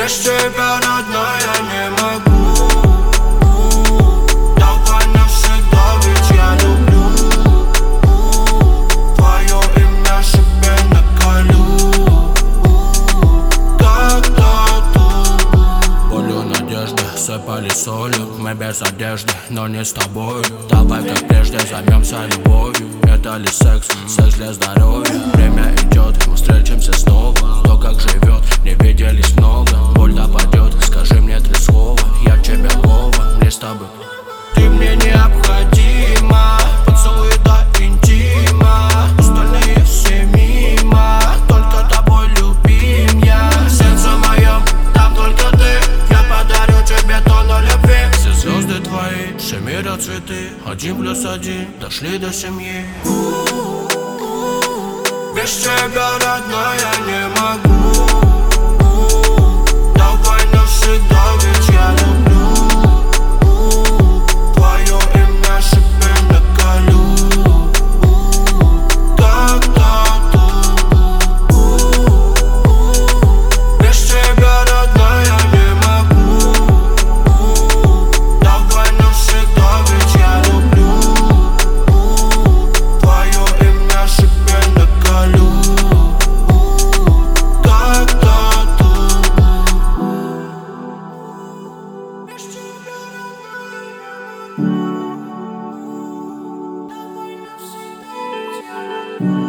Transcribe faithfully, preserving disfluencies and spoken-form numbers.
Без тебя, родная, я не могу. Давай навсегда, ведь я люблю. Твое имя себе наколю. Как тату. Болью надежды сыпали солью. Мы без одежды, но не с тобой. Давай как прежде займемся любовью. Это ли секс, секс для здоровья. Время идет, мы встретимся снова. Кто как живет, не виделись много. Боль допадет, скажи мне три слова. Я тебе Вова, мне с тобой. Ты мне необходима, поцелуй до интима. Остальные все мимо, только тобой любим я. В сердце моем, там только ты. Я подарю тебе тонну любви. Все звезды твои, все мира цветы. Один плюс один, дошли до семьи. Без тебя, родная, я не могу. Давай навсегда, ведь я люблю. Твое имя себе наколю. Как тату. Без тебя, родная, я не могу. Давай навсегда, ведь я люблю. Твое имя себе наколю. Как тату. Без тебя, родная, я не могу. Давай навсегда, ведь я люблю.